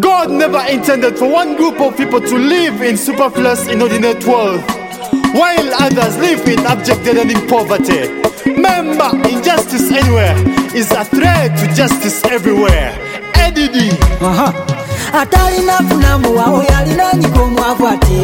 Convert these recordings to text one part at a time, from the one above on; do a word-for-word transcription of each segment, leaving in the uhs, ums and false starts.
God never intended for one group of people to live in superfluous inordinate wealth, while others live in abject deadening poverty. Remember, injustice anywhere is a threat to justice everywhere. A D D. Aha. Atalina funamu wa oyalina nyikomu afwate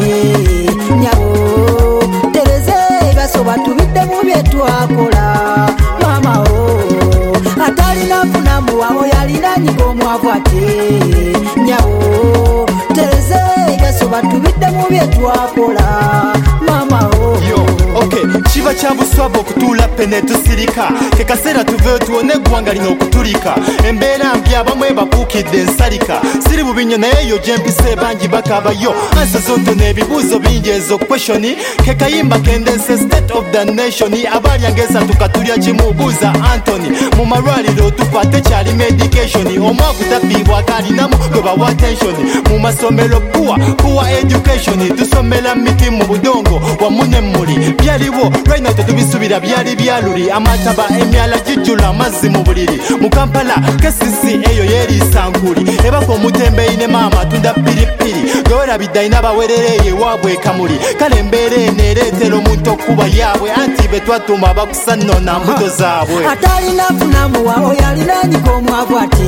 nyabo tereze gasoba tubidde mu byetu akola mama o. Atalina funamu wa oyalina nyikomu afwate nyabo tereze gasoba tubidde mu byetu akola mama o. Yo, okay, chiba cha buswabo okutula pene tusirika ke kasera tuve tuone gwanga lino okutulika embeera mbi abamwe bapuukidde ensalika siri bubinyo naye yo gyempise bangi bakabayo ansa zonto n'ebibuuzo bingi ezo questioni ke kayimba kendense state of the nation abalyangeesa tukatulya kimu buuza Anthony mu malwaliro tufa tekyali medication omwagu tafiibwa kalinamu gwe bawa attention mu masomero poor poor education tusomera miti mu budongo wamu n'emmuli byaliwo right now tetubisubira byali byaluli amataba emyala gijjula amazzi mu buliri mu Kampala kesisi eyo yeeriisa nkuli ebako omutembeeyi ne maama tunda piripiri gewerabidde alina abawerereye waabwe kamuli kale embeera eno ereetera omuntu okuba yaabwe anti be twatuma bakusanona mbuto zaabwe. Atalina funamu wa oyalinaanyika omwavu ate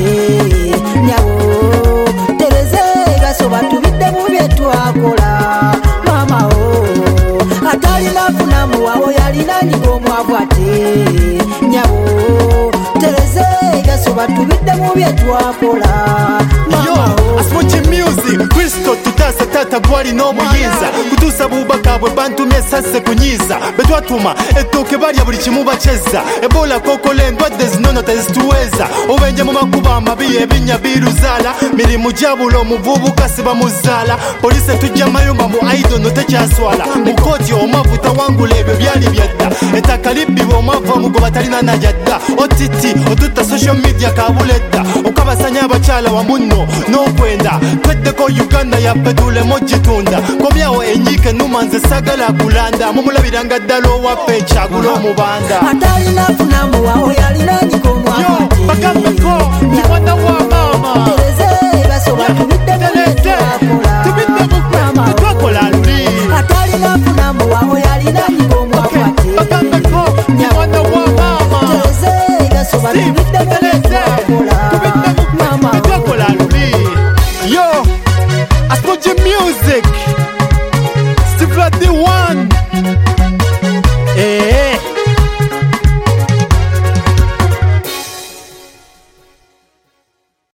nyawo tereze gasoba tubidde mu byetwakola mama o. Atalina funamu wa oyalinaanyika omwavu ate nyawo tereze gasoba tubidde mu byetwakola mama o. Asmochi music Kristo tutasa tata gwali n'omuyinza kutuusa bubaka bwe bantumye sase kunyiza betwatuma ettooke balya buli kimu bakyezza ebola kokola endwadde zinono tezituweeza obenje mu makuba amabi ebinnya biruzaala mirimu gyabula omuvubuka sibamuzaala poliisi etujja mayumba mu aidono tekyaswala mu kooti omwavu tawangula ebyo byali byadda ettaka libbibwa omwavu omugoba talina najadda otiti otutta social media kabuledda okabasanya abakyala wamunno n'okwenda tweddeko Uganda yaffe tulemu gitunda komyawo enyiike numa nze sagala kulanda mumulabiranga ddala owaffe ekyagula omubanda. Atalina funamu wa oyalinaanyika omwavu ate bakambeko mwana wa